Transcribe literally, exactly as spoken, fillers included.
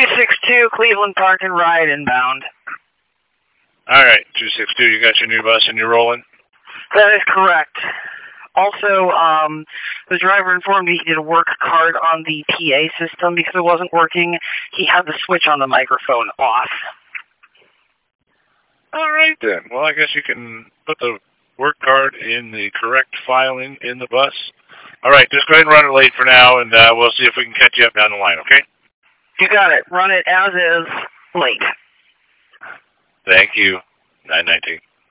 two six two Cleveland Park and Ride inbound. All right, two six two, you got your new bus and you're rolling? That is correct. Also, um, the driver informed me he did a work card on the P A system because it wasn't working. He had the switch on the microphone off. All right, then. Well, I guess you can put the work card in the correct filing in the bus. All right, just go ahead and run it late for now, and uh, we'll see if we can catch you up down the line, okay? You got it. Run it as is, late. Thank you. nine nineteen.